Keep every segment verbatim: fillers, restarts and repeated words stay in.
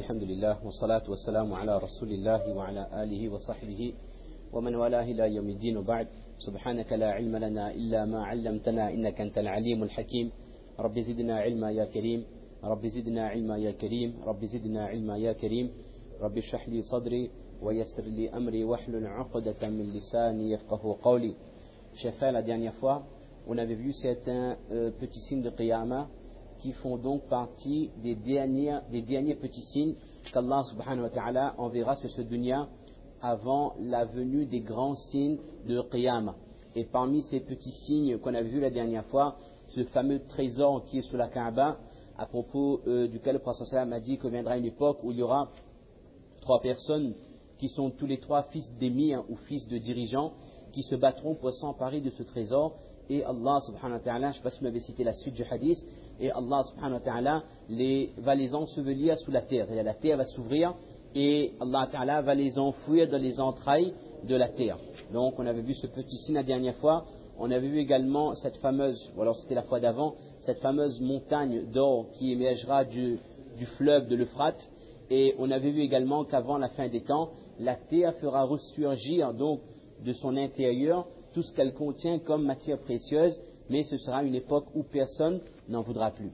الحمد لله والصلاة والسلام على رسول الله وعلى آله وصحبه ومن والاه إلى يوم الدين وبعد سبحانك لا علم لنا إلا ما علمتنا إنك أنت العليم الحكيم رب زدنا علما يا كريم رب زدنا علما يا كريم رب زدنا علما يا كريم رب اشرح لي صدري ويسر لي أمري واحلل عقدة من لساني يفقه قولي. J'ai fait la dernière fois, on avait vu certains euh, petits signes de Qiyamah qui font donc partie des derniers, des derniers petits signes qu'Allah subhanahu wa ta'ala enverra sur ce dunya avant la venue des grands signes de Qiyamah. Et parmi ces petits signes qu'on a vus la dernière fois, ce fameux trésor qui est sous la Kaaba, à propos euh, duquel le prophète sallallahu alayhi wa sallam a dit qu'il viendra une époque où il y aura trois personnes qui sont tous les trois fils d'émirs ou fils de dirigeants qui se battront pour s'emparer de ce trésor. Et Allah subhanahu wa ta'ala, je ne sais pas si vous m'avez cité la suite du hadith, et Allah subhanahu wa ta'ala les, va les ensevelir sous la terre. C'est-à-dire la terre va s'ouvrir et Allah ta'ala va les enfouir dans les entrailles de la terre. Donc on avait vu ce petit signe la dernière fois. On avait vu également cette fameuse, ou alors c'était la fois d'avant, cette fameuse montagne d'or qui émergera du, du fleuve de l'Euphrate. Et on avait vu également qu'avant la fin des temps, la terre fera ressurgir donc de son intérieur tout ce qu'elle contient comme matière précieuse, mais ce sera une époque où personne n'en voudra plus.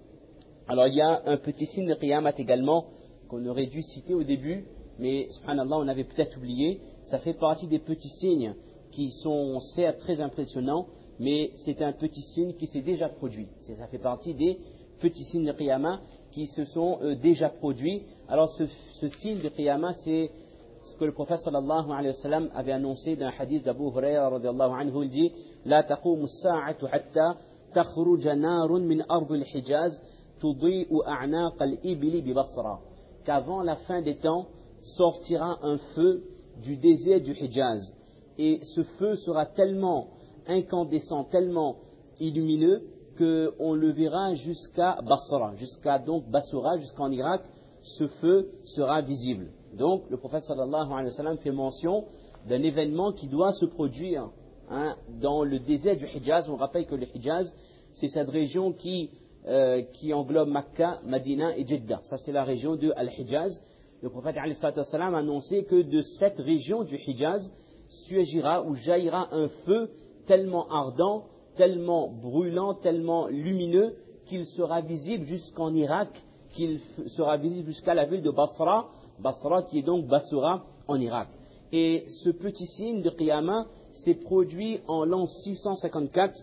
Alors il y a un petit signe de Qiyamah également qu'on aurait dû citer au début, mais subhanallah on avait peut-être oublié. Ça fait partie des petits signes qui sont certes très impressionnants, mais c'est un petit signe qui s'est déjà produit. Ça fait partie des petits signes de Qiyamah qui se sont euh, déjà produits. Alors ce, ce signe de Qiyamah, c'est ce que le prophète sallallahu alayhi wa sallam avait annoncé dans un hadith d'Abu Huraira radiyallahu anhu. Il dit La taqumu as-sa'atu hatta takhruja narun min ardi al-Hijaz tudi'u a'naq al-ibli bi Basra. Qu'avant la fin des temps sortira un feu du désert du Hijaz. Et ce feu sera tellement incandescent, tellement illumineux qu'on le verra jusqu'à Basra, jusqu'à donc Basra, jusqu'en Irak, ce feu sera visible. Donc le prophète sallallahu alayhi wa sallam fait mention d'un événement qui doit se produire hein, dans le désert du Hijaz. On rappelle que le Hijaz, c'est cette région qui, euh, qui englobe Makkah, Madina et Jeddah. Ça c'est la région de Al-Hijaz. Le prophète alayhi wa sallam a annoncé que de cette région du Hijaz surgira ou jaillira un feu tellement ardent, tellement brûlant, tellement lumineux qu'il sera visible jusqu'en Irak, qu'il sera visible jusqu'à la ville de Basra, Basra qui est donc Basra en Irak. Et ce petit signe de Qiyamah s'est produit en l'an six cent cinquante-quatre,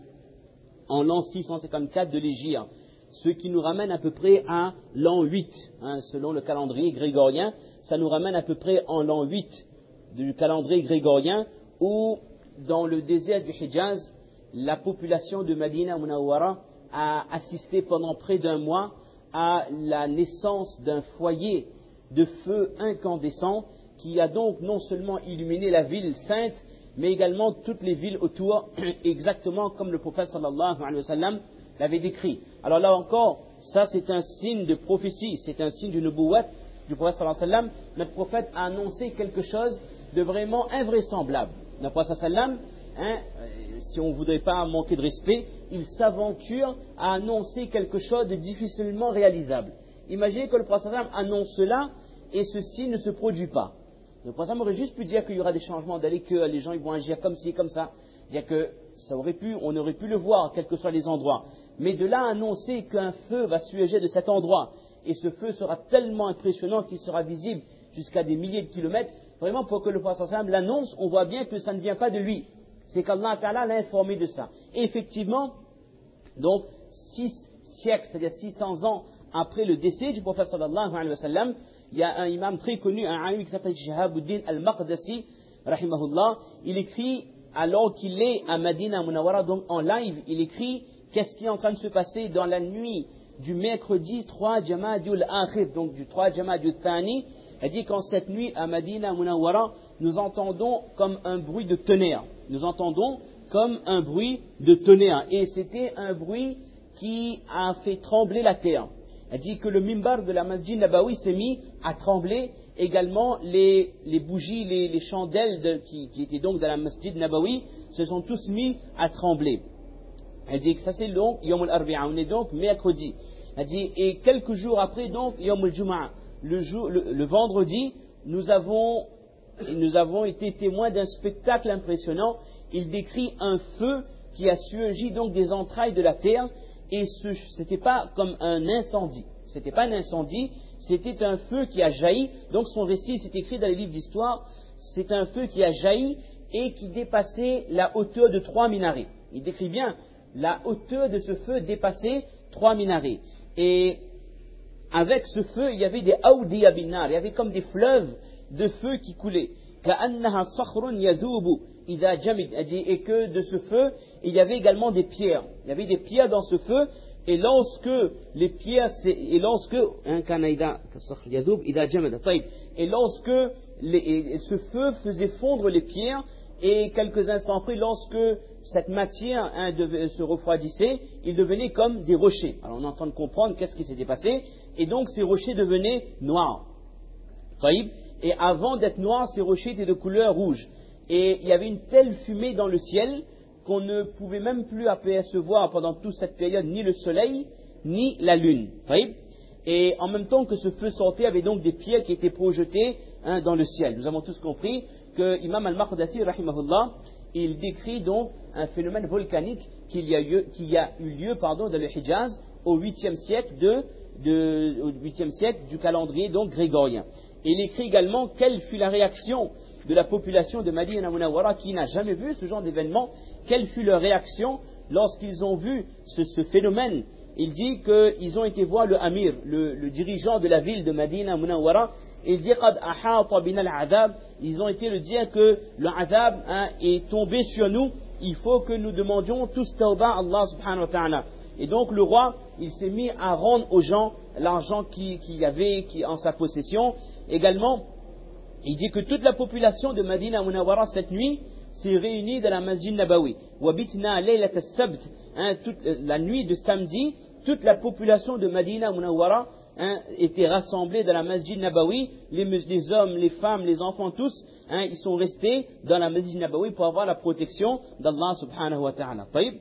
en l'an six cent cinquante-quatre de l'Hégire, ce qui nous ramène à peu près à l'an huit, hein, selon le calendrier grégorien, ça nous ramène à peu près en l'an huit du calendrier grégorien, où dans le désert du Hijaz, la population de Madina Munawwara a assisté pendant près d'un mois à la naissance d'un foyer de feu incandescent qui a donc non seulement illuminé la ville sainte, mais également toutes les villes autour, exactement comme le prophète sallallahu alayhi wa sallam l'avait décrit. Alors là encore, ça c'est un signe de prophétie, c'est un signe de nubuwwat du prophète sallallahu alayhi wa sallam. Notre prophète a annoncé quelque chose de vraiment invraisemblable. Notre prophète sallallahu alayhi wa sallam, hein, si on ne voudrait pas manquer de respect, il s'aventure à annoncer quelque chose de difficilement réalisable. Imaginez que le prophète sallallahu alayhi wa sallam annonce cela et ceci ne se produit pas. Le prophète aurait juste pu dire qu'il y aura des changements, d'aller que les gens ils vont agir comme ci, comme ça. Dire que ça aurait pu, on aurait pu le voir, quels que soient les endroits. Mais de là à annoncer qu'un feu va surgir de cet endroit, et ce feu sera tellement impressionnant qu'il sera visible jusqu'à des milliers de kilomètres, vraiment pour que le prophète sallallahu alayhi wa sallam l'annonce, on voit bien que ça ne vient pas de lui. C'est qu'Allah Ta'ala l'a informé de ça. Et effectivement, donc, six siècles, c'est-à-dire six cents ans après le décès du prophète sallallahu alayhi wa sallam, il y a un imam très connu, un alim qui s'appelle Shihabuddin al-Maqdisi, rahimahullah. Il écrit, alors qu'il est à Madina Munawwara, donc en live, il écrit qu'est-ce qui est en train de se passer dans la nuit du mercredi trois Jamadul Akhir, donc du trois Jamadul Thani. Il dit qu'en cette nuit à Madina Munawwara, nous entendons comme un bruit de tonnerre. Nous entendons comme un bruit de tonnerre. Et c'était un bruit qui a fait trembler la terre. Elle dit que le mimbar de la Masjid Nabawi s'est mis à trembler. Également, les, les bougies, les, les chandelles de, qui, qui étaient donc dans la Masjid Nabawi se sont tous mis à trembler. Elle dit que ça c'est donc Yom al-Arbi'a, on est donc mercredi. Elle dit, et quelques jours après donc Yom al-Jum'a, le, jour, le, le vendredi, nous avons, nous avons été témoins d'un spectacle impressionnant. Il décrit un feu qui a surgi donc des entrailles de la terre, et ce n'était pas comme un incendie. C'était pas un incendie, c'était un feu qui a jailli. Donc son récit, c'est écrit dans les livres d'histoire, c'est un feu qui a jailli et qui dépassait la hauteur de trois minarets. Il décrit bien la hauteur de ce feu dépassait trois minarets. Et avec ce feu, il y avait des awdiya binar, il y avait comme des fleuves de feu qui coulaient. Ka'annaha sakhrun yadhubu idha jamid, et que de ce feu, il y avait également des pierres. Il y avait des pierres dans ce feu, et lorsque les pierres, et lorsque, et lorsque les, et ce feu faisait fondre les pierres, et quelques instants après, lorsque cette matière hein, devait, se refroidissait, il devenait comme des rochers. Alors on est en train de comprendre qu'est-ce qui s'était passé, et donc ces rochers devenaient noirs. Et avant d'être noirs, ces rochers étaient de couleur rouge. Et il y avait une telle fumée dans le ciel qu'on ne pouvait même plus apercevoir pendant toute cette période ni le soleil, ni la lune. Et en même temps que ce feu sortait, il y avait donc des pierres qui étaient projetées hein, dans le ciel. Nous avons tous compris que Imam al-Maqdisi, rahimahullah, il décrit donc un phénomène volcanique qui y a eu, qui a eu lieu pardon, dans le Hijaz au huitième siècle, de, de, au huitième siècle du calendrier donc grégorien. Et il écrit également quelle fut la réaction de la population de Madina Munawwara qui n'a jamais vu ce genre d'événement, quelle fut leur réaction lorsqu'ils ont vu ce, ce phénomène. Il dit qu'ils ont été voir le Amir, le, le dirigeant de la ville de Madina Munawwara. Il dit qad ahata bina al-adab, ils ont été le dire que le adab hein, est tombé sur nous, il faut que nous demandions tous tawba à Allah subhanahu wa ta'ala. Et donc le roi, il s'est mis à rendre aux gens l'argent qu'il qui avait qui, en sa possession. Également, il dit que toute la population de Madina Munawwara cette nuit s'est réunie dans la Masjid Nabawi. Wabitna laylat as-sabt, toute la nuit de samedi, toute la population de Madina Munawwara hein, était rassemblée dans la Masjid Nabawi. Les, les hommes, les femmes, les enfants, tous, hein, ils sont restés dans la Masjid Nabawi pour avoir la protection d'Allah subhanahu wa ta'ala. Et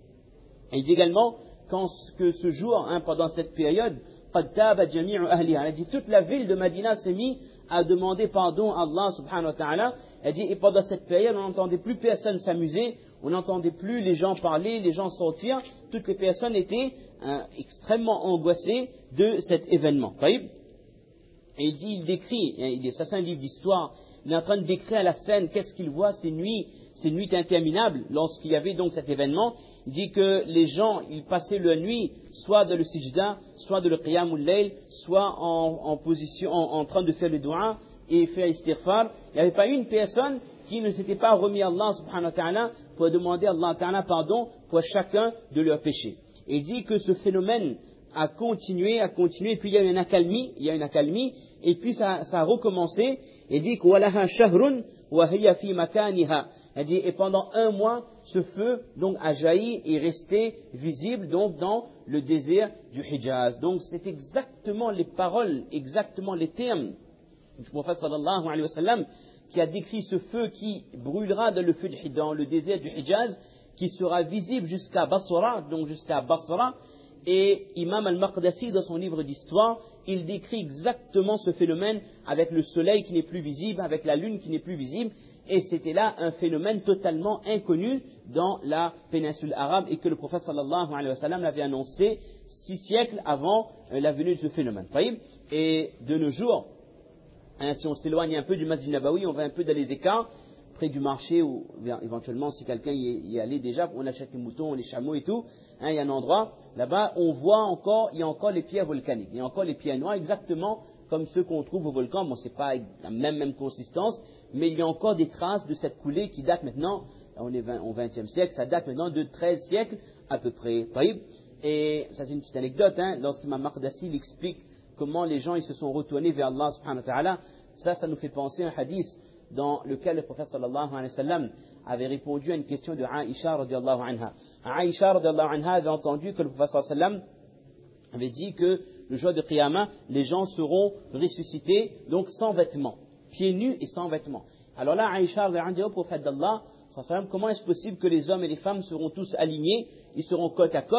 il dit également quand, que ce jour, hein, pendant cette période, قد تاب جميع أهلها. Elle dit toute la ville de Madina s'est mise à demander pardon à Allah subhanahu wa ta'ala. Elle dit et pendant cette période on n'entendait plus personne s'amuser, on n'entendait plus les gens parler, les gens sortir, toutes les personnes étaient hein, extrêmement angoissées de cet événement. Et il dit, il décrit, il est, ça c'est un livre d'histoire, il est en train de décrire la scène, qu'est-ce qu'il voit ces nuits, ces nuits interminables lorsqu'il y avait donc cet événement. Il dit que les gens, ils passaient la nuit soit dans le sijda, soit dans le qiyamul layl, soit en, en position, en, en train de faire le dua et faire istighfar. Il n'y avait pas une personne qui ne s'était pas remis à Allah subhanahu wa ta'ala pour demander à Allah ta'ala pardon pour chacun de leurs péchés. Et il dit que ce phénomène a continué, a continué, puis il y a une accalmie, il y a une accalmie, et puis ça, ça a recommencé. Il dit que walaha shahrun wa hiya fi makaniha. Elle dit, et pendant un mois, ce feu donc a jailli et resté visible donc dans le désert du Hijaz. Donc c'est exactement les paroles, exactement les termes du prophète sallallahu alayhi wa sallam qui a décrit ce feu qui brûlera dans le feu du, dans le désert du Hijaz, qui sera visible jusqu'à Basra, donc jusqu'à Basra. Et Imam al-Maqdisi, dans son livre d'histoire, il décrit exactement ce phénomène avec le soleil qui n'est plus visible, avec la lune qui n'est plus visible. Et c'était là un phénomène totalement inconnu dans la péninsule arabe et que le prophète sallallahu alayhi wa sallam l'avait annoncé six siècles avant euh, la venue de ce phénomène. Et de nos jours, hein, si on s'éloigne un peu du Masjid Nabawi, on va un peu dans les écarts, près du marché, ou éventuellement si quelqu'un y est allé déjà, on achète les moutons, les chameaux et tout, hein, il y a un endroit, là-bas, on voit encore, il y a encore les pierres volcaniques, il y a encore les pierres noires, exactement comme ceux qu'on trouve au volcan. Bon, c'est pas la même, même consistance, mais il y a encore des traces de cette coulée qui date maintenant, on est au vingtième siècle, ça date maintenant de treize siècles à peu près. Et ça c'est une petite anecdote, hein, lorsqu'Imam Maqdisi il explique comment les gens ils se sont retournés vers Allah subhanahu wa ta'ala, ça, ça nous fait penser à un hadith dans lequel le prophète sallallahu alayhi wa sallam avait répondu à une question de Aïcha radiallahu anha. Aïcha radiallahu anha avait entendu que le prophète sallallahu alayhi wa sallam avait dit que le jour de Qiyamah, les gens seront ressuscités donc sans vêtements, pieds nus et sans vêtements. Alors là, Aïcha avait dit au prophète d'Allah, comment est-ce possible que les hommes et les femmes seront tous alignés, ils seront côte à côte,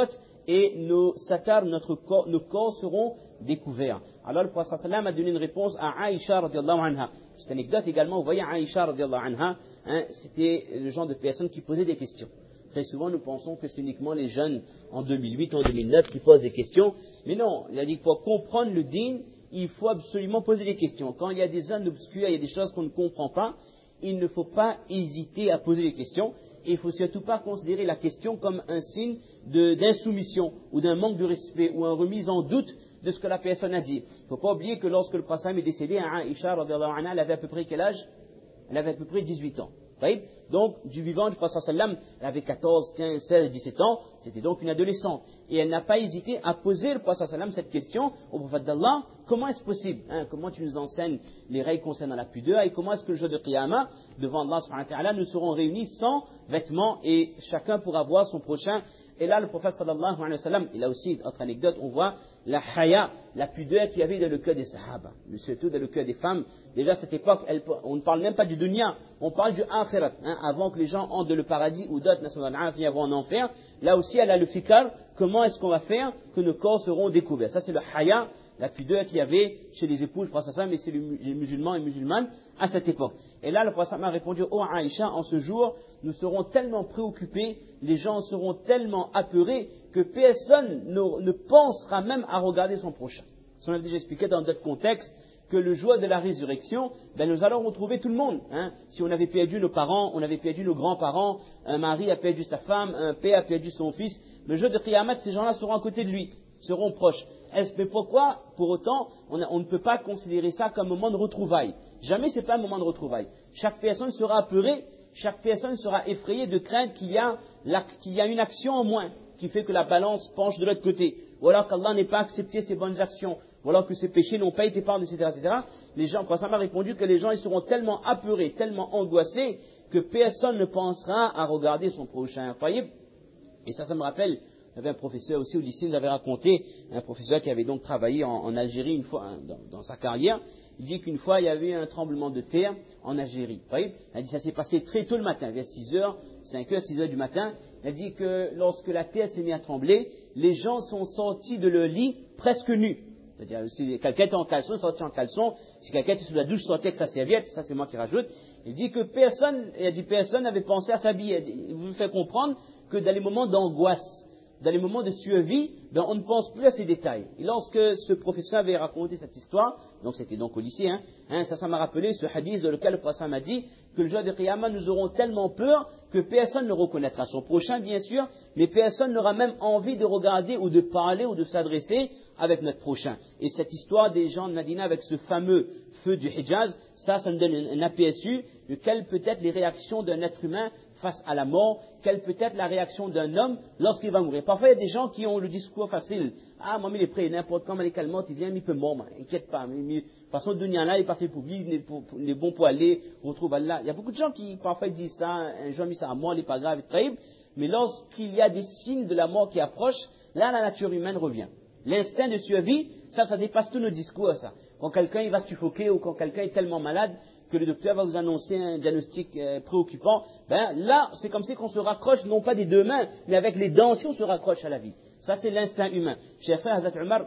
et nos satars, notre corps, nos corps seront découverts. Alors le prophète sallam a donné une réponse à Aïcha radiallahu anha. Cette anecdote également, vous voyez Aïcha radiallahu anha, hein, c'était le genre de personne qui posait des questions. Très souvent, nous pensons que c'est uniquement les jeunes en deux mille huit, en deux mille neuf qui posent des questions. Mais non, il a dit que pour comprendre le dîn, il faut absolument poser des questions. Quand il y a des zones obscures, il y a des choses qu'on ne comprend pas, il ne faut pas hésiter à poser des questions. Et il ne faut surtout pas considérer la question comme un signe de, d'insoumission ou d'un manque de respect ou une remise en doute de ce que la personne a dit. Il ne faut pas oublier que lorsque le prophète est décédé, Aïcha, elle avait à peu près quel âge? Elle avait à peu près dix-huit ans. Donc, du vivant du prophète sallam, elle avait quatorze, quinze, seize, dix-sept ans, c'était donc une adolescente. Et elle n'a pas hésité à poser au prophète sallam cette question au prophète d'Allah, comment est-ce possible, hein, comment tu nous enseignes les règles concernant la pudeur et comment est-ce que le jour de Qiyamah, devant Allah subhanahu wa ta'ala, nous serons réunis sans vêtements et chacun pourra voir son prochain. Et là, le prophète sallallahu alayhi wa sallam, il a aussi, autre anecdote, on voit la haya, la pudeur qu'il y avait dans le cœur des sahaba, surtout dans le cœur des femmes. Déjà à cette époque, elle, on ne parle même pas du dunya, on parle du akhirat, hein, avant que les gens entrent dans le paradis ou d'autres, vont en enfer. Là aussi, elle a le fikar, comment est-ce qu'on va faire que nos corps seront découverts. Ça, c'est le haya, la pudeur qu'il y avait chez les épouses du prophète sallam et chez les musulmans et musulmanes à cette époque. Et là, le prophète a répondu, oh Aïcha, en ce jour, nous serons tellement préoccupés, les gens seront tellement apeurés que personne ne, ne pensera même à regarder son prochain. Ça, on a déjà expliqué dans d'autres contextes que le jour de la résurrection, ben nous allons retrouver tout le monde. Hein. Si on avait perdu nos parents, on avait perdu nos grands-parents, un mari a perdu sa femme, un père a perdu son fils, le jour de Qiyamah, ces gens-là seront à côté de lui, seront proches. Est-ce, mais pourquoi, pour autant, on, a, on ne peut pas considérer ça comme un moment de retrouvailles? Jamais ce n'est pas un moment de retrouvailles. Chaque personne sera apeurée, chaque personne sera effrayée de craindre qu'il y a, la, qu'il y a une action en moins qui fait que la balance penche de l'autre côté, ou alors qu'Allah n'ait pas accepté ses bonnes actions, ou alors que ses péchés n'ont pas été pardonnés, et cetera, et cetera. Les gens, quand ça m'a répondu que les gens ils seront tellement apeurés, tellement angoissés, que personne ne pensera à regarder son prochain. Voyez? Et ça, ça me rappelle, il y avait un professeur aussi au lycée, il nous avait raconté, un professeur qui avait donc travaillé en, en Algérie une fois, hein, dans, dans sa carrière. Il dit qu'une fois, il y avait un tremblement de terre en Algérie. Vous voyez? Il a dit que ça s'est passé très tôt le matin, vers six heures, cinq heures, six heures du matin. Il a dit que lorsque la terre s'est mise à trembler, les gens sont sortis de leur lit presque nus. C'est-à-dire, si quelqu'un était en caleçon, sorti en caleçon. Si quelqu'un était sous la douche, sorti avec sa serviette. Ça, c'est moi qui rajoute. Il dit que personne, il a dit personne n'avait pensé à s'habiller. Il vous fait comprendre que dans les moments d'angoisse, dans les moments de survie, ben, on ne pense plus à ces détails. Et lorsque ce professeur avait raconté cette histoire, donc c'était donc au lycée, hein, hein, ça, ça m'a rappelé ce hadith dans lequel le prophète m'a dit que le jour de Qiyamah, nous aurons tellement peur que personne ne reconnaîtra son prochain, bien sûr, mais personne n'aura même envie de regarder ou de parler ou de s'adresser avec notre prochain. Et cette histoire des gens de Medina avec ce fameux feu du Hijaz, ça, ça nous donne un aperçu de quelles peut être les réactions d'un être humain face à la mort, quelle peut être la réaction d'un homme lorsqu'il va mourir. Parfois, il y a des gens qui ont le discours facile. Ah, moi, il est prêt, n'importe quand, il calme, il vient, il peut mort, inquiète pas. Mais, mais, de toute façon, Dunya là, il n'est pas fait pour vivre, il est bon pour aller, retrouve Allah. Il y a beaucoup de gens qui, parfois, disent ça, un jour, mis ça à mort, il n'est pas grave, il est terrible. Mais lorsqu'il y a des signes de la mort qui approchent, là, la nature humaine revient. L'instinct de survie, ça, ça dépasse tous nos discours, ça. Quand quelqu'un, il va suffoquer ou quand quelqu'un est tellement malade que le docteur va vous annoncer un diagnostic euh, préoccupant, ben là, c'est comme si qu'on se raccroche, non pas des deux mains, mais avec les dents, si on se raccroche à la vie. Ça, c'est l'instinct humain. Chez frère Hazrat Omar,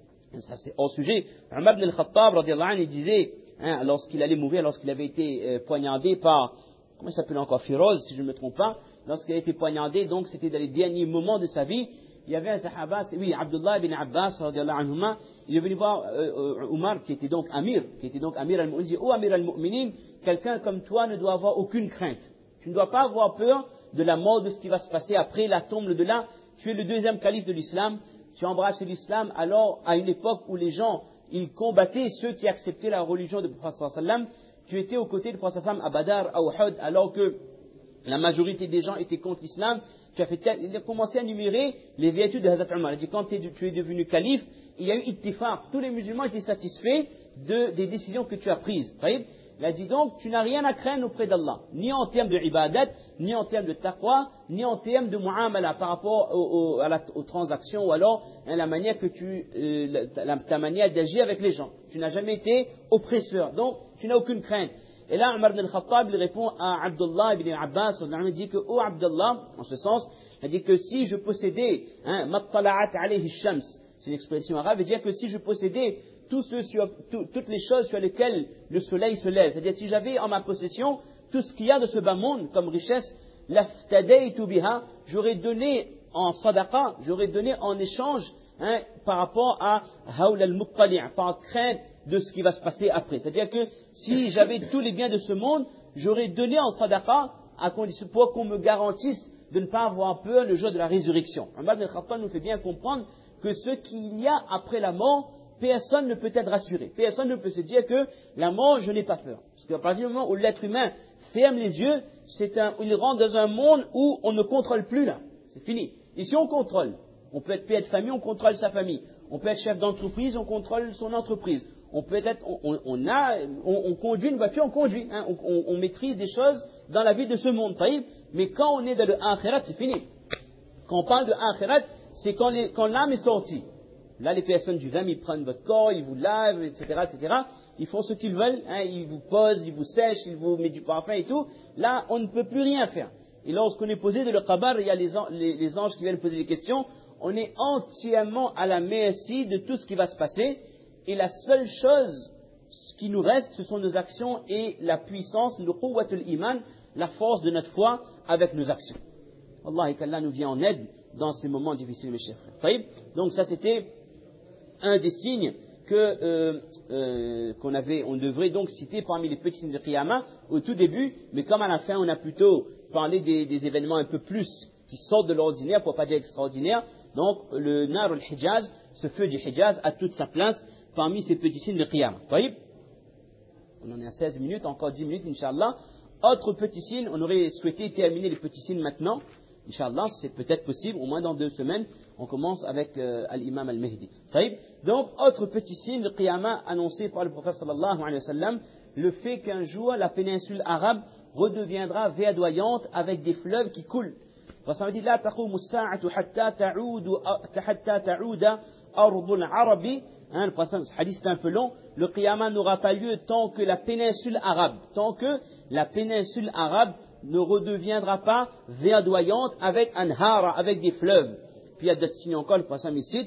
ça c'est hors sujet, Omar ibn al-Khattab, radiallahu anhu, il disait, hein, lorsqu'il allait mourir, lorsqu'il avait été euh, poignardé par, comment il s'appelle encore, Firoz, si je ne me trompe pas, lorsqu'il a été poignardé, donc c'était dans les derniers moments de sa vie, il y avait un sahaba, oui, Abdullah ibn Abbas, radiallahu anhuma, il est venu voir euh, Omar, qui était donc Amir, qui était donc Amir al-Mu'minin, il dit, oh Amir al-Mu'minin, quelqu'un comme toi ne doit avoir aucune crainte. Tu ne dois pas avoir peur de la mort, de ce qui va se passer après la tombe de là. Tu es le deuxième calife de l'islam, tu embrasses l'islam, alors à une époque où les gens, ils combattaient ceux qui acceptaient la religion du prophète sallallahu alayhi wa sallam, tu étais aux côtés du prophète sallallahu alayhi wa sallam à Badar, à Uhud, alors que la majorité des gens étaient contre l'islam. Tu as fait tel, il a commencé à énumérer les vertus de Hazrat Omar. Il a dit, quand tu es devenu calife, il y a eu ittifaq. Tous les musulmans étaient satisfaits de, des décisions que tu as prises. Il a dit donc, tu n'as rien à craindre auprès d'Allah, ni en termes de ibadat, ni en termes de taqwa, ni en termes de mu'amala par rapport au, au, à la, aux transactions, ou alors hein, la manière que tu, euh, la, ta manière d'agir avec les gens. Tu n'as jamais été oppresseur, donc tu n'as aucune crainte. Et là, Omar ibn al-Khattab, il répond à Abdullah ibn Abbas, il dit que, oh Abdullah, en ce sens, C'est-à-dire que si je possédais, hein, mattala'at alayhi shams, c'est une expression arabe, c'est-à-dire que si je possédais tout ce sur, tout, toutes les choses sur lesquelles le soleil se lève, c'est-à-dire si j'avais en ma possession tout ce qu'il y a de ce bas monde comme richesse, laftadaytu biha, j'aurais donné en sadaqa, j'aurais donné en échange, hein, par rapport à hawl al-muttali', par crainte de ce qui va se passer après. C'est-à-dire que si j'avais tous les biens de ce monde, j'aurais donné en sadaqa à condition pour qu'on me garantisse de ne pas avoir peur le jour de la résurrection. Omar ibn Khattab nous fait bien comprendre que ce qu'il y a après la mort, personne ne peut être rassuré. Personne ne peut se dire que la mort, je n'ai pas peur. Parce qu'à partir du moment où l'être humain ferme les yeux, c'est un, il rentre dans un monde où on ne contrôle plus là. C'est fini. Ici, on contrôle. On peut être père de famille, on contrôle sa famille. On peut être chef d'entreprise, on contrôle son entreprise. On peut être, on, on a, on, on conduit une voiture, on conduit. Hein, on, on, on maîtrise des choses dans la vie de ce monde. Mais quand on est dans le akhirat, c'est fini. Quand on parle de akhirat, c'est quand, les, quand l'âme est sortie. Là, les personnes du V I M, ils prennent votre corps, ils vous lavent, et cetera, et cetera. Ils font ce qu'ils veulent, hein, ils vous posent, ils vous sèchent, ils vous mettent du parfum et tout. Là, on ne peut plus rien faire. Et lorsqu'on est posé de le qabar, il y a les, an, les, les anges qui viennent poser des questions. On est entièrement à la merci de tout ce qui va se passer. Et la seule chose qui nous reste, ce sont nos actions et la puissance, le quwwatul iman, la force de notre foi avec nos actions. Allah et qu'Allah nous vient en aide dans ces moments difficiles, mes chers frères. Donc ça, c'était un des signes que euh, euh, qu'on avait, on devrait donc citer parmi les petits signes de Qiyamah au tout début, mais comme à la fin on a plutôt parlé des, des événements un peu plus qui sortent de l'ordinaire, pour pas dire extraordinaire. Donc le Nar al-Hijaz, ce feu du Hijaz, a toute sa place parmi ces petits signes de Qiyamah. Voyez, on en est à seize minutes, encore dix minutes, Inch'Allah. Autre petit signe, on aurait souhaité terminer les petits signes maintenant. Inch'Allah, c'est peut-être possible, au moins dans deux semaines, on commence avec euh, l'imam al-Mahdi. Donc, autre petit signe de Qiyamah annoncé par le prophète sallallahu alayhi wa sallam, le fait qu'un jour la péninsule arabe redeviendra verdoyante avec des fleuves qui coulent. Le prophète dit, la taqumu as-sa'atu hatta ta'udu hatta ta'uda ardul arabi. Hein, le prophète, ce hadith est un peu long. Le Qiyamah n'aura pas lieu tant que la péninsule arabe, tant que la péninsule arabe ne redeviendra pas verdoyante avec un hara, avec des fleuves. Puis il y a d'autres signes encore, le prophète cite.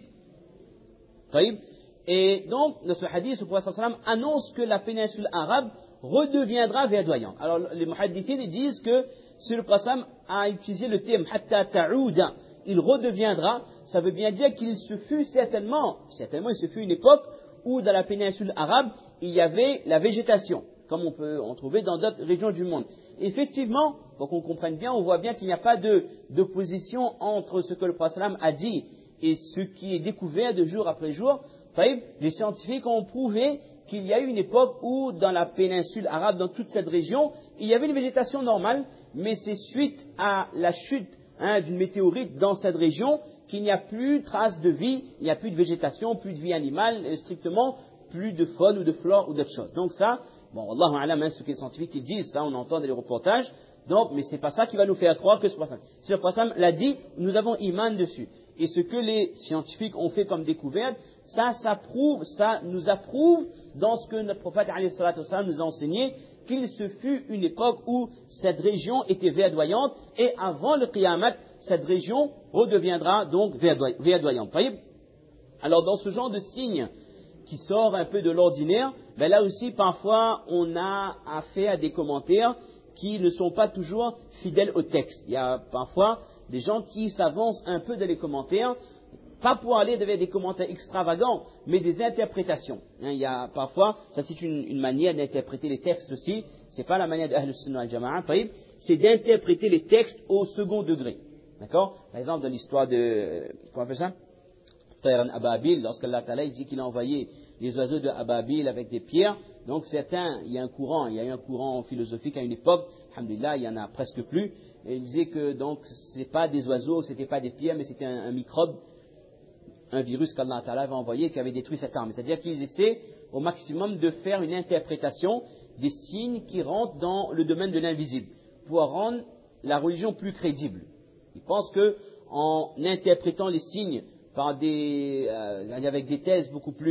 Et donc, dans ce hadith, le prophète annonce que la péninsule arabe redeviendra verdoyante. Alors, les muhaddithines disent que si le prophète a utilisé le terme hatta ta'uda, il redeviendra, ça veut bien dire qu'il se fut certainement, certainement il se fut une époque où dans la péninsule arabe, il y avait la végétation, comme on peut en trouver dans d'autres régions du monde. Effectivement, pour qu'on comprenne bien, on voit bien qu'il n'y a pas de, d'opposition entre ce que le prophète a dit et ce qui est découvert de jour après jour. Les scientifiques ont prouvé qu'il y a eu une époque où dans la péninsule arabe, dans toute cette région, il y avait une végétation normale, mais c'est suite à la chute hein, d'une météorite dans cette région qu'il n'y a plus trace de vie, il n'y a plus de végétation, plus de vie animale, et strictement plus de faune ou de flore ou d'autres choses. Donc ça, bon, Allahu a'lam, hein, ce que les scientifiques ils disent, ça on entend dans les reportages, donc, mais c'est pas ça qui va nous faire croire que ce prophète. Si le prophète l'a dit, nous avons iman dessus. Et ce que les scientifiques ont fait comme découverte, ça, ça prouve, ça nous approuve dans ce que notre prophète alayhi salatu wassalam nous a enseigné, qu'il se fut une époque où cette région était verdoyante, et avant le Qiyamah, cette région redeviendra donc verdoyante. Voyez? Alors, dans ce genre de signe qui sort un peu de l'ordinaire, ben là aussi, parfois, on a affaire à des commentaires qui ne sont pas toujours fidèles au texte. Il y a parfois des gens qui s'avancent un peu dans les commentaires, pas pour aller vers des commentaires extravagants, mais des interprétations. Hein, il y a parfois, ça c'est une, une manière d'interpréter les textes aussi, c'est pas la manière de Ahl Sunnah al-Jama'a, c'est d'interpréter les textes au second degré. D'accord? Par exemple, dans l'histoire de, comment on appelle ça? Tayran Ababil, lorsque Allah Ta'ala dit qu'il a envoyé les oiseaux de Ababil avec des pierres, donc certains, il y a un courant, il y a eu un courant philosophique à une époque, alhamdoulilah, il y en a presque plus, et il disait que donc c'est pas des oiseaux, c'était pas des pierres, mais c'était un, un microbe, un virus qu'Allah Ta'ala avait envoyé qui avait détruit cette arme. C'est-à-dire qu'ils essaient au maximum de faire une interprétation des signes qui rentrent dans le domaine de l'invisible, pour rendre la religion plus crédible. Ils pensent que en interprétant les signes par des, euh, avec des thèses beaucoup plus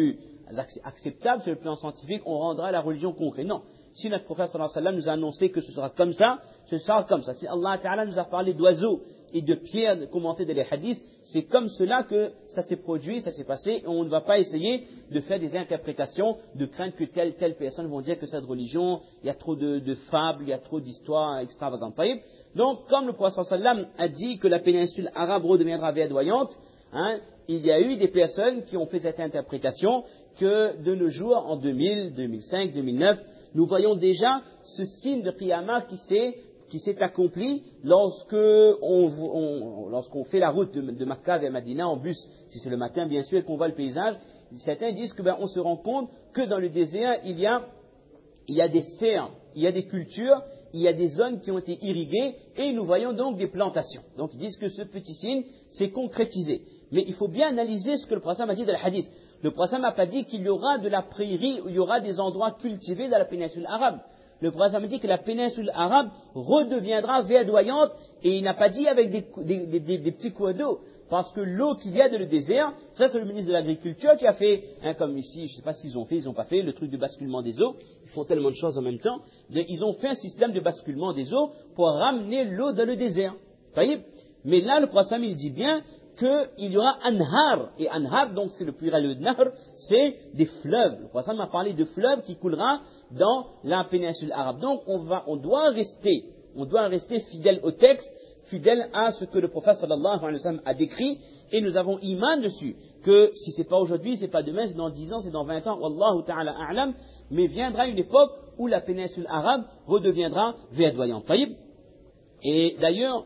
acceptables sur le plan scientifique, on rendra la religion concrète. Non. Si notre prophète sallallahu alayhi wa sallam nous a annoncé que ce sera comme ça, ce sera comme ça. Si Allah Ta'ala nous a parlé d'oiseaux et de pierres commentées dans les hadiths, c'est comme cela que ça s'est produit, ça s'est passé, et on ne va pas essayer de faire des interprétations, de craindre que telle, telle personne vont dire que cette religion, il y a trop de, de fables, il y a trop d'histoires extravagantes. Donc, comme le prophète sallallahu alayhi wa sallam a dit que la péninsule arabe redeviendra verdoyante, hein, il y a eu des personnes qui ont fait cette interprétation que de nos jours, en deux mille, deux mille cinq, deux mille neuf, nous voyons déjà ce signe de Qiyamah qui s'est, qui s'est accompli lorsque on, on, lorsqu'on fait la route de, de Makkah vers Madina en bus, si c'est le matin bien sûr, et qu'on voit le paysage. Certains disent que ben, on se rend compte que dans le désert, il y a, il y a des fermes, il y a des cultures, il y a des zones qui ont été irriguées, et nous voyons donc des plantations. Donc ils disent que ce petit signe s'est concrétisé. Mais il faut bien analyser ce que le prophète a dit dans le hadith. Le prophète n'a pas dit qu'il y aura de la prairie, où il y aura des endroits cultivés dans la péninsule arabe. Le prophète a dit que la péninsule arabe redeviendra verdoyante, et il n'a pas dit avec des, des, des, des petits cours d'eau. Parce que l'eau qui vient dans le désert, ça c'est le ministre de l'Agriculture qui a fait, hein, comme ici, je ne sais pas s'ils ont fait, ils n'ont pas fait, le truc de basculement des eaux. Ils font tellement de choses en même temps. Ils ont fait un système de basculement des eaux pour ramener l'eau dans le désert. Vous voyez? Mais là, le prophète il dit bien qu'il y aura anhar. Et anhar, donc c'est le pluriel de nahr, c'est des fleuves. Le prophète m'a parlé de fleuves qui coulera dans la péninsule arabe. Donc on va, on doit rester, on doit rester fidèle au texte, fidèle à ce que le prophète sallallahu alayhi wa sallam a décrit, et nous avons iman dessus, que si c'est pas aujourd'hui, c'est pas demain, c'est dans dix ans, c'est dans vingt ans, wallahu ta'ala a'lam, mais viendra une époque où la péninsule arabe redeviendra verdoyante. Et d'ailleurs,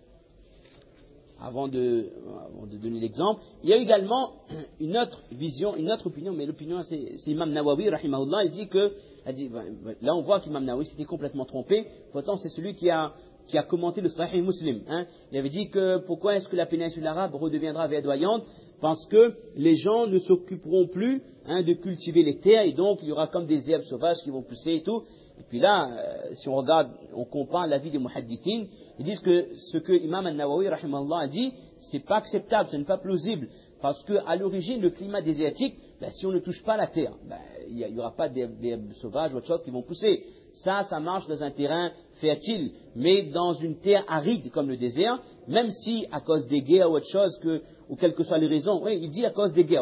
Avant de, avant de donner l'exemple, il y a également une autre vision, une autre opinion, mais l'opinion c'est, c'est Imam Nawawi, rahimahullah, il dit que, il dit, là on voit qu'Imam Nawawi s'était complètement trompé, pourtant c'est celui qui a, qui a commenté le Sahih Muslim. Hein. Il avait dit que pourquoi est-ce que la péninsule arabe redeviendra verdoyante? Parce que les gens ne s'occuperont plus hein, de cultiver les terres, et donc il y aura comme des herbes sauvages qui vont pousser et tout. Et puis là, euh, si on regarde, on compare l'avis des muhaddithin, ils disent que ce que Imam al-Nawawi rahimahullah a dit, c'est pas acceptable, ce n'est pas plausible, parce que à l'origine, le climat désertique, ben, si on ne touche pas la terre, ben, il n'y aura pas d'herbes sauvages ou autre chose qui vont pousser. Ça, ça marche dans un terrain fertile, mais dans une terre aride comme le désert, même si à cause des guerres ou autre chose, que, ou quelles que soient les raisons, oui, il dit à cause des guerres,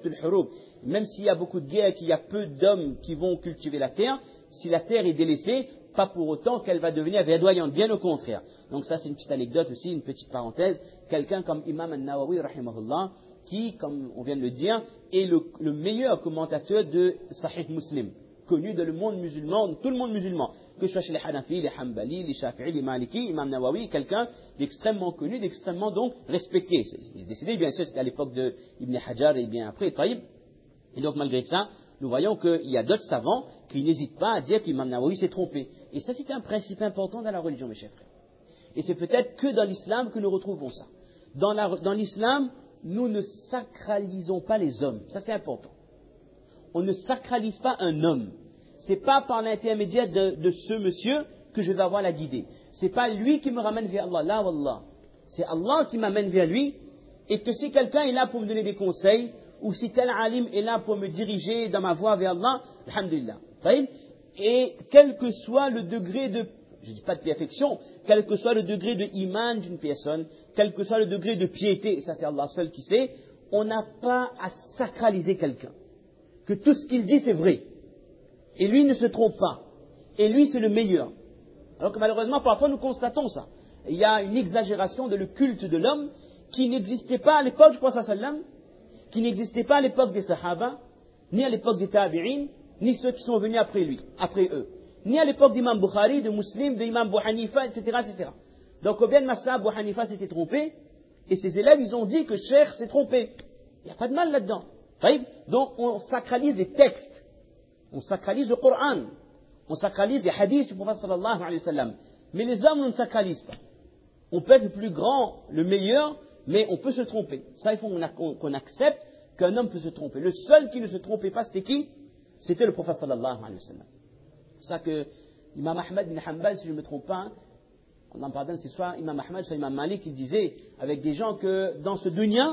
même s'il y a beaucoup de guerres, qu'il y a peu d'hommes qui vont cultiver la terre, si la terre est délaissée, pas pour autant qu'elle va devenir verdoyante, bien au contraire. Donc ça c'est une petite anecdote aussi, une petite parenthèse. Quelqu'un comme Imam al-Nawawi, rahimahullah, qui, comme on vient de le dire, est le, le meilleur commentateur de Sahih Muslim, connu dans le monde musulman, tout le monde musulman, que ce soit chez les Hanafi, les Hanbali, les Shafi'i, les Maliki. Imam Nawawi, quelqu'un d'extrêmement connu, d'extrêmement donc respecté. Il est décédé, bien sûr, c'était à l'époque de Ibn Hajar et bien après, Taïb. Et donc malgré ça, nous voyons qu'il y a d'autres savants qui n'hésitent pas à dire qu'Imam Nawawi s'est trompé. Et ça, c'est un principe important dans la religion, mes chers frères. Et c'est peut-être que dans l'islam que nous retrouvons ça. Dans, la, dans l'islam, nous ne sacralisons pas les hommes. Ça, c'est important. On ne sacralise pas un homme. C'est pas par l'intermédiaire de, de ce monsieur que je vais avoir la guidée. C'est pas lui qui me ramène vers Allah. Là, wallah. C'est Allah qui m'amène vers lui. Et que si quelqu'un est là pour me donner des conseils, ou si tel alim est là pour me diriger dans ma voie vers Allah, alhamdulillah. Et quel que soit le degré de, je ne dis pas de perfection, quel que soit le degré de iman d'une personne, quel que soit le degré de piété, et ça c'est Allah seul qui sait, on n'a pas à sacraliser quelqu'un. Que tout ce qu'il dit c'est vrai. Et lui ne se trompe pas. Et lui c'est le meilleur. Alors que malheureusement parfois nous constatons ça. Il y a une exagération de le culte de l'homme qui n'existait pas à l'époque du prophète sallallahu alayhi wa sallam, qui n'existait pas à l'époque des Sahaba, ni à l'époque des Tabi'in, ni ceux qui sont venus après lui, après eux, ni à l'époque d'Imam Bukhari, de Muslim, d'Imam Abu Hanifa, et cetera, et cetera. Donc, au bien de Massa, Abu Hanifa s'était trompé, et ses élèves, ils ont dit que Cheikh s'est trompé. Il n'y a pas de mal là-dedans. Donc, on sacralise les textes, on sacralise le Coran, on sacralise les hadiths du prophète sallallahu alayhi wa sallam. Mais les hommes, on ne sacralise pas. On peut être le plus grand, le meilleur, mais on peut se tromper. Ça, il faut qu'on accepte qu'un homme peut se tromper. Le seul qui ne se trompait pas, c'était qui? C'était le prophète sallallahu alayhi wa sallam. C'est ça que Imam Ahmad bin Hanbal, si je ne me trompe pas, on en pardonne, c'est soit Imam Ahmad, soit Imam Malik, il disait avec des gens que dans ce dunya,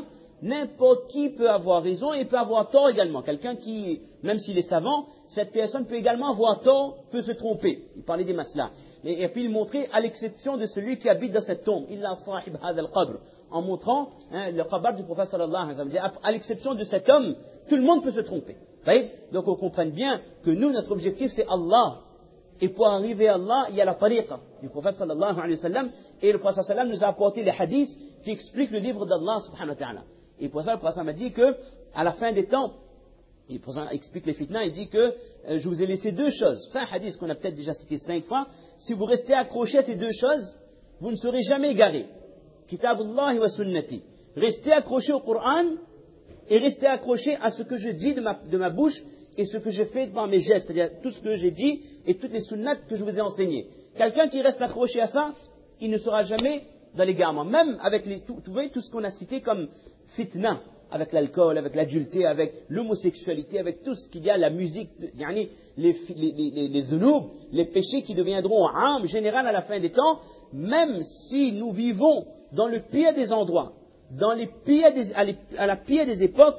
n'importe qui peut avoir raison et peut avoir tort également. Quelqu'un qui, même s'il est savant, cette personne peut également avoir tort, peut se tromper. Il parlait des maslas. Et, et puis il montrait, à l'exception de celui qui habite dans cette tombe, illa sahib hadha al-qabr, en montrant hein, le qabr du prophète sallallahu alayhi wa sallam. À l'exception de cet homme, tout le monde peut se tromper. Voyez? Donc on comprenne bien que nous, notre objectif, c'est Allah. Et pour arriver à Allah, il y a la tariqa du prophète sallallahu alayhi wa sallam. Et le prophète sallallahu alayhi wa sallam nous a apporté les hadiths qui expliquent le livre d'Allah subhanahu wa ta'ala. Et pour ça, le prophète m'a dit que, à la fin des temps, il explique les fitnas, il dit que euh, je vous ai laissé deux choses. C'est un hadith qu'on a peut-être déjà cité cinq fois. Si vous restez accrochés à ces deux choses, vous ne serez jamais égarés. Kitabullah wa sunnati. Restez accrochés au Coran et restez accrochés à ce que je dis de ma, de ma bouche et ce que je fais par mes gestes. C'est-à-dire tout ce que j'ai dit et toutes les sunnats que je vous ai enseignées. Quelqu'un qui reste accroché à ça, il ne sera jamais dans l'égarement. Même avec les, tout, vous voyez, tout ce qu'on a cité comme fitna, avec l'alcool, avec l'adultère, avec l'homosexualité, avec tout ce qu'il y a, la musique, yani les, les, les, les zunub, les péchés qui deviendront âme générale à la fin des temps, même si nous vivons dans le pire des endroits, dans les pires des, à, les, à la pire des époques,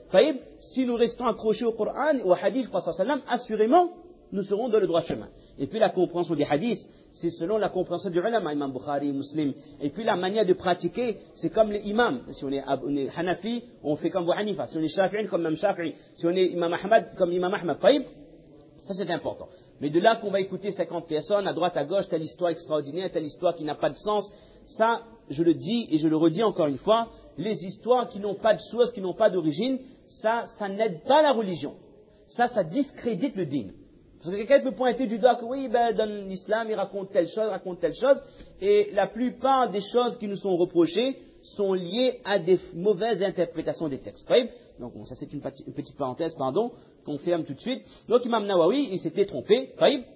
si nous restons accrochés au Coran, au hadith du prophète sallam, assurément, nous serons dans le droit chemin. Et puis la compréhension des hadiths, c'est selon la compréhension du ulama, imam Bukhari, muslim. Et puis la manière de pratiquer, c'est comme les imams. Si on est, on est Hanafi, on fait comme Abu Hanifa. Si on est Shafi'i, comme Imam Shafi'i. Si on est Imam Ahmad, comme Imam Ahmad. Ça c'est important. Mais de là qu'on va écouter cinquante personnes, à droite, à gauche, telle histoire extraordinaire, telle histoire qui n'a pas de sens, ça, je le dis et je le redis encore une fois, les histoires qui n'ont pas de source, qui n'ont pas d'origine, ça, ça n'aide pas la religion. Ça, ça discrédite le dîn. Parce que quelqu'un peut pointer du doigt que oui, ben, dans l'islam, il raconte telle chose, raconte telle chose, et la plupart des choses qui nous sont reprochées sont liées à des mauvaises interprétations des textes. Donc, bon, ça c'est une, une petite parenthèse, pardon, qu'on ferme tout de suite. Donc, Imam Nawawi, il s'était trompé.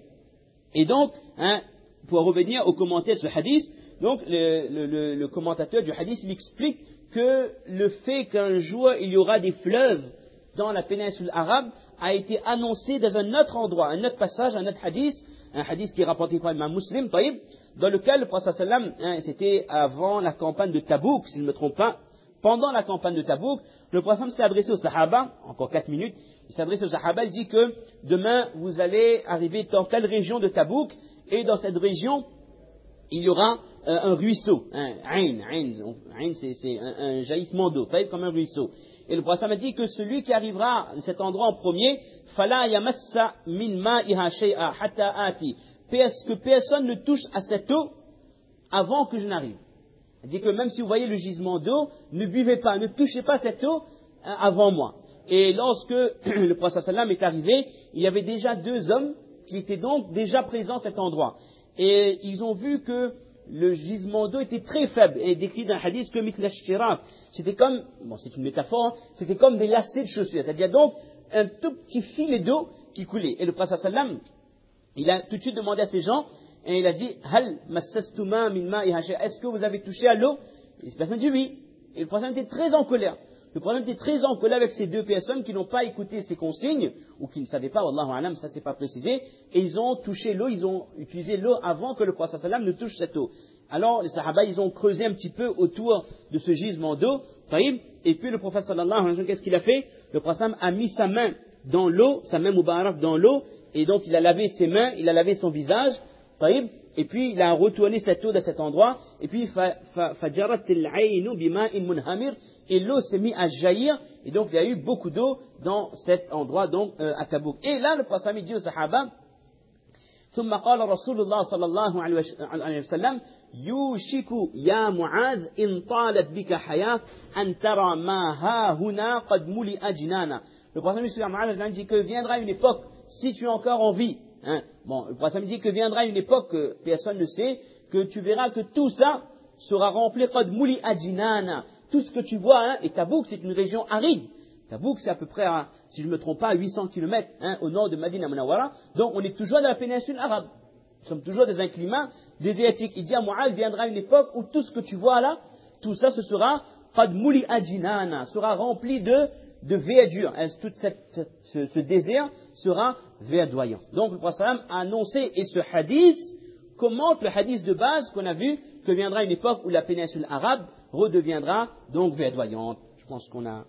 Et donc, hein, pour revenir au commentaire de ce hadith, donc, le, le, le, le commentateur du hadith, il explique que le fait qu'un jour, il y aura des fleuves dans la péninsule arabe, a été annoncé dans un autre endroit, un autre passage, un autre hadith, un hadith qui est rapporté par un muslim, dans lequel le prophète sallam, hein, c'était avant la campagne de Tabouk, si je ne me trompe pas, pendant la campagne de Tabouk, le prophète s'est adressé aux sahaba, encore quatre minutes, il s'adresse aux sahaba, il dit que demain vous allez arriver dans telle région de Tabouk, et dans cette région, il y aura euh, un ruisseau, un ain, ain, c'est, c'est un, un jaillissement d'eau, comme un ruisseau. Et le prophète m'a dit que celui qui arrivera à cet endroit en premier, fala yamassa min ma'iha shay'a hatta ati, que personne ne touche à cette eau avant que je n'arrive. Il dit que même si vous voyez le gisement d'eau, ne buvez pas, ne touchez pas cette eau hein, avant moi. Et lorsque le prophète sallam est arrivé, il y avait déjà deux hommes qui étaient donc déjà présents à cet endroit. Et ils ont vu que le gisement d'eau était très faible et décrit dans le hadith que mithl ash-shirab. C'était comme, bon c'est une métaphore, c'était comme des lacets de chaussures. C'est-à-dire donc un tout petit filet d'eau qui coulait. Et le prophète sallam, il a tout de suite demandé à ces gens et il a dit hal massastuma min ma'iha shay'a, est-ce que vous avez touché à l'eau? Et ces personnes dit oui. Et le prophète était très en colère. Le prophète était très en colère avec ces deux personnes qui n'ont pas écouté ses consignes ou qui ne savaient pas, wallahu alam, ça c'est pas précisé, et ils ont touché l'eau, ils ont utilisé l'eau avant que le prophète sallam ne touche cette eau. Alors les sahaba, ils ont creusé un petit peu autour de ce gisement d'eau, et puis le prophète sallallahu alayhi wa sallam, qu'est-ce qu'il a fait? Le prophète sallam a mis sa main dans l'eau, sa main mubarak dans l'eau, et donc il a lavé ses mains, il a lavé son visage, et puis il a retourné cette eau dans cet endroit, et puis fajarat al-aynu bima'in munhamir, et l'eau s'est mise à jaillir, et donc il y a eu beaucoup d'eau dans cet endroit, donc euh, à Tabouk. Et là, le prophète dit aux sahaba, ثم قال رسول الله صلى الله عليه وسلم يوشك يا معاذ إن طالت بك حياة أن ترى ما ها هنا قد ملئ جنانا. Le prophète dit que viendra une époque, si tu es encore en vie, hein, bon, le prophète dit que viendra une époque que personne ne sait, que tu verras que tout ça sera rempli قد ملئ جنانا. Tout ce que tu vois, hein, et Tabouk c'est une région aride. Tabouk c'est à peu près, à, si je ne me trompe pas, à huit cents kilomètres hein, au nord de Madina Munawwara. Donc on est toujours dans la péninsule arabe. Nous sommes toujours dans un climat désertique. Il dit à Mu'adh, viendra une époque où tout ce que tu vois là, tout ça ce sera qad muli'a jinana, sera rempli de, de verdure. Hein, tout cette, ce, ce désert sera verdoyant. Donc le prophète a annoncé, et ce hadith commente le hadith de base qu'on a vu, que viendra une époque où la péninsule arabe redeviendra donc verdoyante. Je pense qu'on a...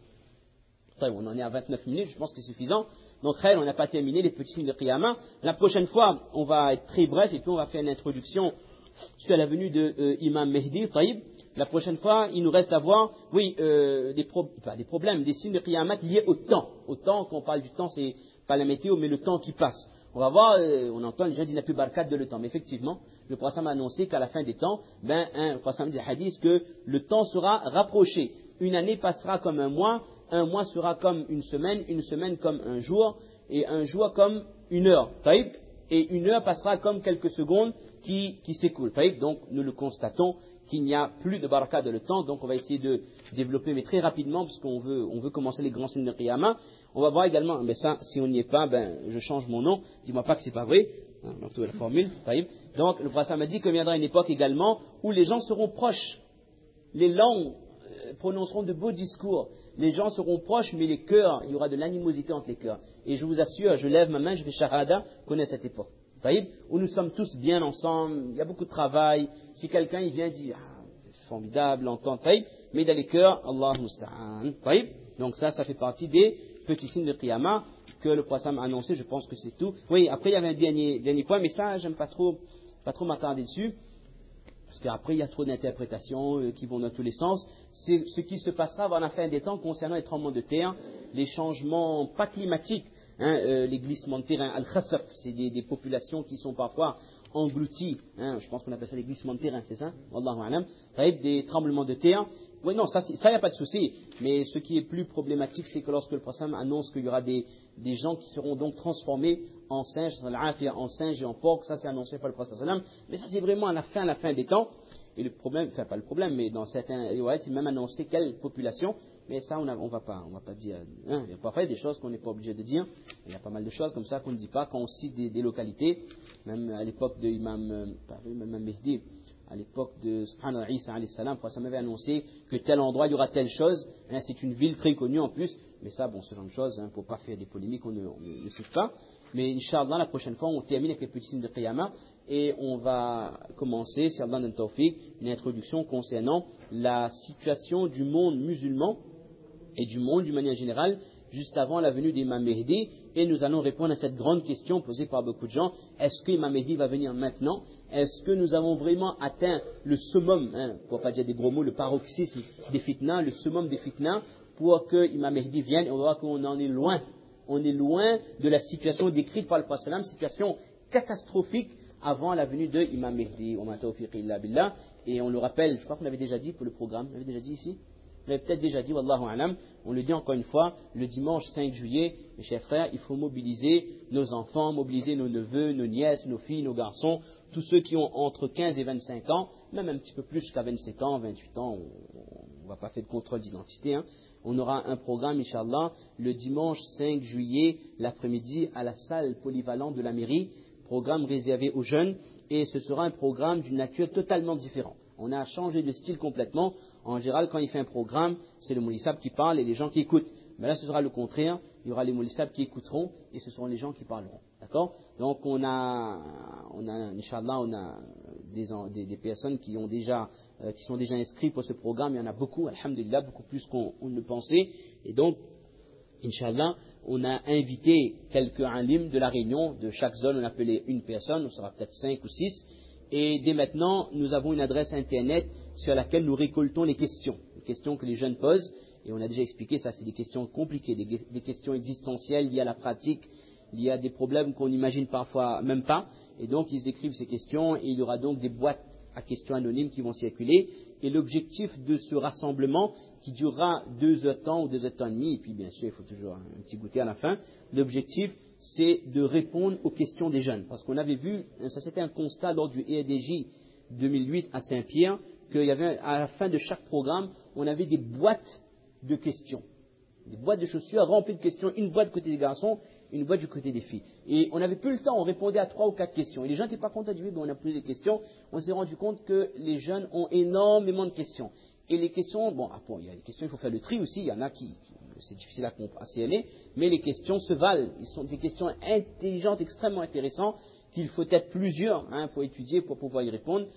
On en est à vingt-neuf minutes, je pense que c'est suffisant. Donc, on n'a pas terminé les petits signes de Qiyamah. La prochaine fois, on va être très bref et puis on va faire une introduction sur la venue de euh, Imam Mehdi, Taïb. La prochaine fois, il nous reste à voir, oui, euh, des, pro enfin, des problèmes, des signes de Qiyamah liés au temps. Au temps, quand on parle du temps, c'est pas la météo, mais le temps qui passe. On va voir, euh, on entend les gens disent la plus barkat de le temps. Mais effectivement, le prophète a annoncé qu'à la fin des temps, ben, hein, le prophète dit hadith que le temps sera rapproché. Une année passera comme un mois, un mois sera comme une semaine, une semaine comme un jour, et un jour comme une heure. Taïb, et une heure passera comme quelques secondes qui, qui s'écoulent. Taïb, donc nous le constatons qu'il n'y a plus de baraka de le temps, donc on va essayer de développer, mais très rapidement, parce qu'on veut, on veut commencer les grands signes de Qiyamah. On va voir également, mais ça, si on n'y est pas, ben, je change mon nom, dis-moi pas que c'est pas vrai, hein, on a retrouvé la formule, taïb. Donc, le prophète m'a dit que viendra une époque également où les gens seront proches, les langues euh, prononceront de beaux discours, les gens seront proches, mais les cœurs, il y aura de l'animosité entre les cœurs. Et je vous assure, je lève ma main, je fais shahada, connais cette époque. Taïb, où nous sommes tous bien ensemble, il y a beaucoup de travail. Si quelqu'un il vient dire, ah, formidable, entendre, taïb, mais dans les cœurs, Allah musta'an. Taïb, donc ça, ça fait partie des petits signes de Qiyamah que le prophète a annoncé, je pense que c'est tout. Oui, après il y avait un dernier, dernier point, mais ça, j'aime pas trop, pas trop m'attarder dessus. Parce qu'après, il y a trop d'interprétations euh, qui vont dans tous les sens. C'est ce qui se passera avant la fin des temps concernant les tremblements de terre, les changements pas climatiques, hein, euh, les glissements de terrain. Al-Khasaf, c'est des, des populations qui sont parfois englouties. Hein, je pense qu'on appelle ça les glissements de terrain, c'est ça? Wallahu a'lam. Des tremblements de terre. Oui, non, ça, il n'y a pas de souci. Mais ce qui est plus problématique, c'est que lorsque le prophète annonce qu'il y aura des, des gens qui seront donc transformés en singes, en singes et en porcs, ça c'est annoncé par le prophète. Mais ça c'est vraiment à la fin, à la fin des temps. Et le problème, enfin pas le problème, mais dans certains riwayat, il même annoncé quelle population. Mais ça, on ne va pas, on va pas dire. Hein, il y a parfois des choses qu'on n'est pas obligé de dire. Il y a pas mal de choses comme ça qu'on ne dit pas quand on cite des, des localités. Même à l'époque de Imam, euh, pas Imam Mehdi. À l'époque de Subhanallah Isa alayhi salam, ça m'avait annoncé que tel endroit il y aura telle chose, hein, c'est une ville très connue en plus, mais ça, bon, ce genre de choses, hein, pour pas faire des polémiques, on ne, on ne cite pas. Mais Inch'Allah, la prochaine fois, on termine avec les petits signes de Qiyamah et on va commencer, si Allah donne tawfiq, une introduction concernant la situation du monde musulman et du monde d'une manière générale, juste avant la venue d'Imam Mehdi, et nous allons répondre à cette grande question posée par beaucoup de gens. Est-ce que Imam Mehdi va venir maintenant? Est-ce que nous avons vraiment atteint le summum, hein, pour ne pas dire des gros mots, le paroxysme des fitnas, le summum des fitnas, pour que Imam Mehdi vienne? Et on voit qu'on en est loin. On est loin de la situation décrite par le prophète, situation catastrophique avant la venue de Imam Mehdi. Et on le rappelle, je crois qu'on l'avait déjà dit pour le programme, on l'avait déjà dit ici? On l'avait peut-être déjà dit, wallahu alam, on le dit encore une fois, le dimanche cinq juillet, mes chers frères, il faut mobiliser nos enfants, mobiliser nos neveux, nos nièces, nos filles, nos garçons, tous ceux qui ont entre quinze et vingt-cinq ans, même un petit peu plus jusqu'à vingt-sept ans, vingt-huit ans, on ne va pas faire de contrôle d'identité. Hein. On aura un programme, Inch'Allah, le dimanche cinq juillet, l'après-midi, à la salle polyvalente de la mairie, programme réservé aux jeunes, et ce sera un programme d'une nature totalement différente. On a changé de style complètement. En général, quand il fait un programme, c'est le moulissab qui parle et les gens qui écoutent. Mais là, ce sera le contraire. Il y aura les moulissabs qui écouteront et ce seront les gens qui parleront. D'accord? Donc, on a, on a, Inch'Allah, on a des, des, des personnes qui ont déjà, euh, qui sont déjà inscrites pour ce programme. Il y en a beaucoup, alhamdulillah, beaucoup plus qu'on on ne pensait. Et donc, Inch'Allah, on a invité quelques alim de la Réunion, de chaque zone, on a appelé une personne, on sera peut-être cinq ou six. Et dès maintenant, nous avons une adresse internet sur laquelle nous récoltons les questions, les questions que les jeunes posent. Et on a déjà expliqué ça, c'est des questions compliquées, des, des questions existentielles liées à la pratique, liées à des problèmes qu'on n'imagine parfois même pas. Et donc, ils écrivent ces questions et il y aura donc des boîtes à questions anonymes qui vont circuler. Et l'objectif de ce rassemblement, qui durera deux heures de temps ou deux heures de temps et demi, et puis bien sûr, il faut toujours un petit goûter à la fin, l'objectif, c'est de répondre aux questions des jeunes. Parce qu'on avait vu, ça c'était un constat lors du E R D J deux mille huit à Saint-Pierre, qu'il y avait, à la fin de chaque programme, on avait des boîtes de questions. Des boîtes de chaussures remplies de questions, une boîte du côté des garçons, une boîte du côté des filles. Et on n'avait plus le temps, on répondait à trois ou quatre questions. Et les gens n'étaient pas contents du fait, on a posé des questions. On s'est rendu compte que les jeunes ont énormément de questions. Et les questions, bon, ah bon, il y a des questions, il faut faire le tri aussi, il y en a qui, c'est difficile à, à cerner, mais les questions se valent. Ils sont des questions intelligentes, extrêmement intéressantes, qu'il faut être plusieurs hein, pour étudier, pour pouvoir y répondre.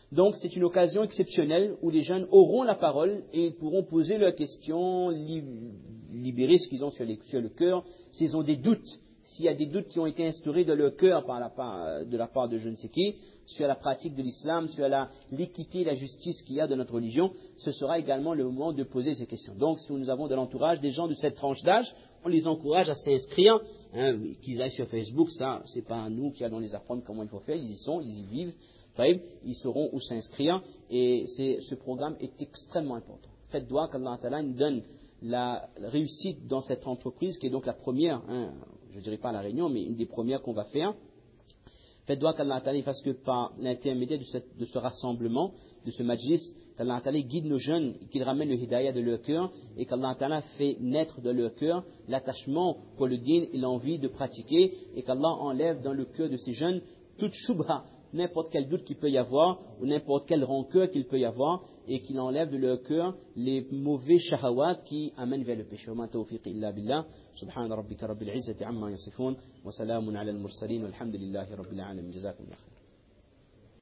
Donc c'est une occasion exceptionnelle où les jeunes auront la parole et pourront poser leurs questions, libérer ce qu'ils ont sur, les, sur le cœur, s'ils ont des doutes, s'il y a des doutes qui ont été instaurés dans leur cœur par la part, de la part de je ne sais qui, sur la pratique de l'islam, sur la, l'équité et la justice qu'il y a dans notre religion, ce sera également le moment de poser ces questions. Donc si nous avons de l'entourage des gens de cette tranche d'âge, on les encourage à s'inscrire, hein, qu'ils aillent sur Facebook, ça c'est pas à nous qui allons les apprendre comment il faut faire, ils y sont, ils y vivent. Ils sauront où s'inscrire et c'est, ce programme est extrêmement important. Faites doigt qu'Allah Ta'ala nous donne la réussite dans cette entreprise qui est donc la première, hein, je ne dirais pas la réunion, mais une des premières qu'on va faire. Faites doigt qu'Allah Ta'ala fasse que par l'intermédiaire de, cette, de ce rassemblement, de ce majlis, qu'Allah Ta'ala guide nos jeunes, qu'il ramène le hidayah de leur cœur et qu'Allah Ta'ala fait naître dans leur cœur l'attachement pour le dîn et l'envie de pratiquer et qu'Allah enlève dans le cœur de ces jeunes toute shubha, n'importe quel doute qu'il peut y avoir ou n'importe quelle rancœur qu'il peut y avoir et qu'il enlève de leur cœur les mauvais shahawat qui amènent vers le péché. Wa ma tawfiq illa billah. Subhana rabbika rabbil izzati amma yasifun wa salamun ala al-mursalin walhamdulillahi rabbil alamin. Jazakumullah.